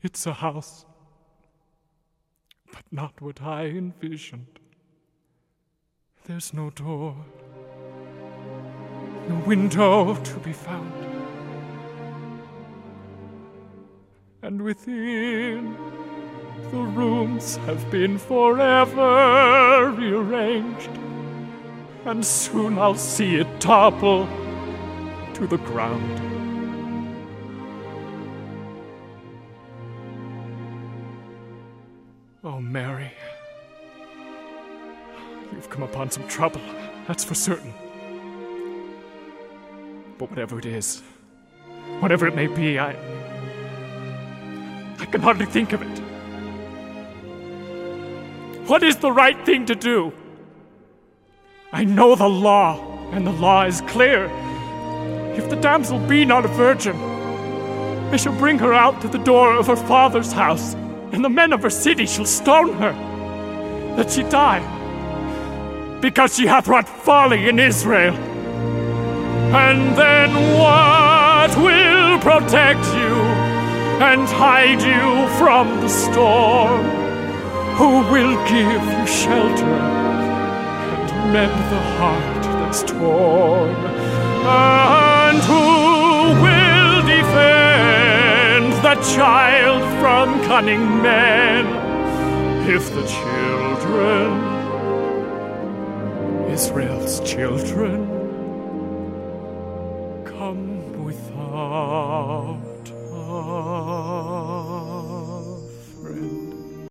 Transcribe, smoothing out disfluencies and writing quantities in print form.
It's a house, but not what I envisioned. There's no door, no window to be found. And within, the rooms have been forever rearranged, and soon I'll see it topple to the ground. Oh, Mary, you've come upon some trouble, that's for certain. But whatever it is, whatever it may be, I can hardly think of it. What is the right thing to do? I know the law, and the law is clear. If the damsel be not a virgin, I shall bring her out to the door of her father's house, and the men of her city shall stone her, that she die, because she hath wrought folly in Israel. And then what will protect you and hide you from the storm? Who will give you shelter and mend the heart that's torn? And who will defend the child from cunning men, if the children, Israel's children, come without us?